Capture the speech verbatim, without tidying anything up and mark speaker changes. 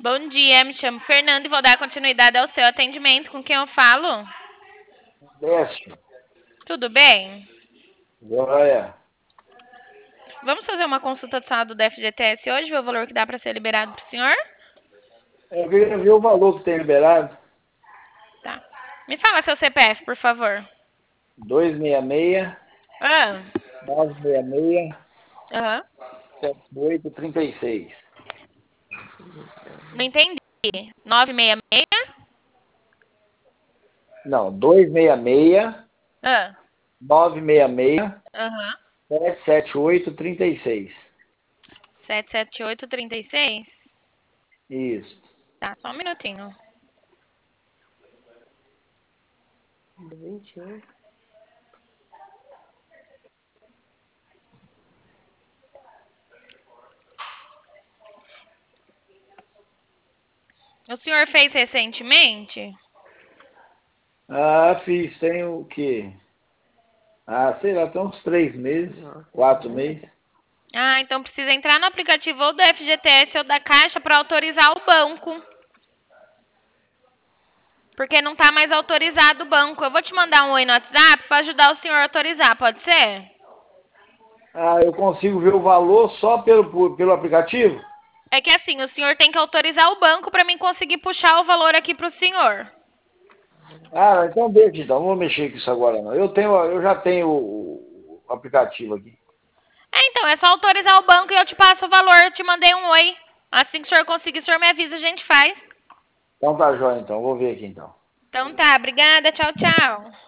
Speaker 1: Bom dia, me chamo Fernanda e vou dar continuidade ao seu atendimento. Com quem eu falo?
Speaker 2: Décio,
Speaker 1: Tudo bem?
Speaker 2: joia.
Speaker 1: Vamos fazer uma consulta de saúde do F G T S hoje, ver o valor que dá para ser liberado para o senhor?
Speaker 2: Eu queria ver o valor que tem liberado.
Speaker 1: Tá. Me fala seu C P F, por favor.
Speaker 2: dois seis seis,
Speaker 1: Ah,
Speaker 2: nove seis seis,
Speaker 1: aham.
Speaker 2: sete oito três seis.
Speaker 1: Não entendi. nove seis seis?
Speaker 2: Não, dois seis seis,
Speaker 1: Ah,
Speaker 2: nove seis seis,
Speaker 1: aham.
Speaker 2: sete sete oito três seis.
Speaker 1: sete sete oito três seis?
Speaker 2: Isso.
Speaker 1: Tá, só um minutinho.
Speaker 3: vinte e um.
Speaker 1: O senhor fez recentemente?
Speaker 2: Ah, fiz, tem o quê? Ah, sei lá, tem uns três meses,
Speaker 3: Nossa,
Speaker 2: quatro
Speaker 3: é.
Speaker 2: meses.
Speaker 1: Ah, então precisa entrar no aplicativo ou do F G T S ou da Caixa para autorizar o banco. Porque não tá mais autorizado o banco. Eu vou te mandar um oi no WhatsApp para ajudar o senhor a autorizar, pode ser?
Speaker 2: Ah, eu consigo ver o valor só pelo, pelo aplicativo?
Speaker 1: É que assim, o senhor tem que autorizar o banco para mim conseguir puxar o valor aqui pro senhor.
Speaker 2: Ah, então deixa então, não vou mexer com isso agora não. Eu tenho, eu já tenho o, o aplicativo aqui.
Speaker 1: É, então, é só autorizar o banco e eu te passo o valor. Eu te mandei um oi. Assim que o senhor conseguir, o senhor me avisa, a gente faz.
Speaker 2: Então tá jóia então, vou ver aqui então.
Speaker 1: Então tá, obrigada, tchau, tchau.